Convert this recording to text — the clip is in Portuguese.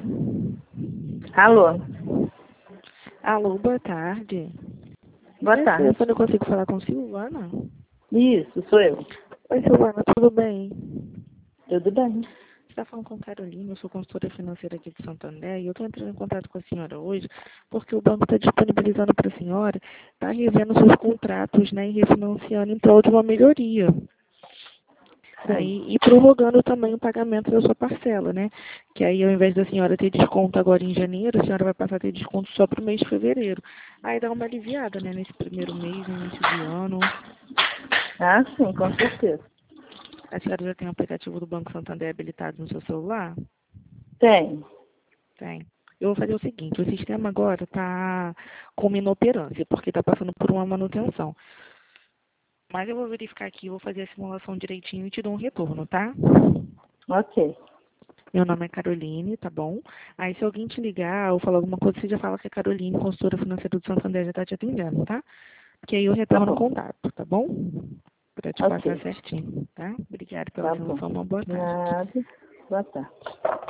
Alô? Alô, boa tarde. Boa tarde. Eu consigo falar com Silvana? Isso, sou eu. Oi, Silvana, tudo bem? Tudo bem. Você está falando com Carolina, eu sou consultora financeira aqui de Santander e eu estou entrando em contato com a senhora hoje porque o banco está disponibilizando para a senhora, está revendo seus contratos, né, e refinanciando em prol de uma melhoria. Aí, e prorrogando também o pagamento da sua parcela, né? Que aí, ao invés da senhora ter desconto agora em janeiro, a senhora vai passar a ter desconto só para o mês de fevereiro. Aí dá uma aliviada, né? Nesse primeiro mês, início de ano. Ah, sim, com certeza. A senhora já tem o aplicativo do Banco Santander habilitado no seu celular? Tem. Tem. Eu vou fazer o seguinte, o sistema agora está com inoperância, porque está passando por uma manutenção. Mas eu vou verificar aqui, vou fazer a simulação direitinho e te dou um retorno, tá? Ok. Meu nome é Caroline, tá bom? Aí se alguém te ligar ou falar alguma coisa, você já fala que a Caroline, consultora financeira do Santander, já está te atendendo, tá? Que aí eu retorno o contato, tá bom? Para te passar Ok. certinho, tá? Obrigada pela Tá bom. atenção, uma boa tarde. Nada. Boa tarde.